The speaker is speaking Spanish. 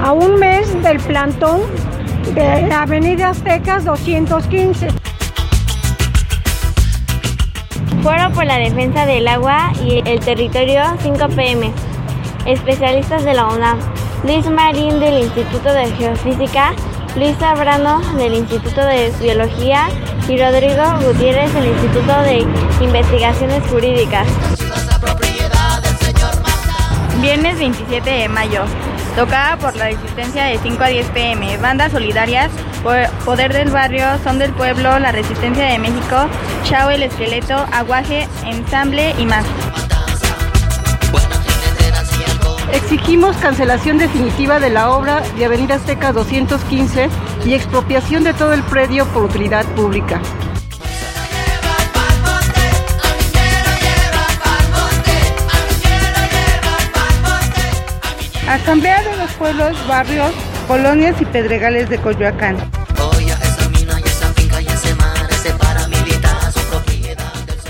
a un mes del plantón de la Avenida Aztecas 215. Foro por la defensa del agua y el territorio 5 pm. Especialistas de la UNAM. Luis Marín del Instituto de Geofísica, Luis Zabrano del Instituto de Biología y Rodrigo Gutiérrez del Instituto de Investigaciones Jurídicas. Viernes 27 de mayo. Tocada por la Resistencia de 5 a 10 pm. Bandas solidarias, Poder del Barrio, Son del Pueblo, La Resistencia de México, Chao el Esqueleto, Aguaje, Ensamble y más. Exigimos cancelación definitiva de la obra de Avenida Azteca 215 y expropiación de todo el predio por utilidad pública. Asamblea de los pueblos, barrios, colonias y pedregales de Coyoacán.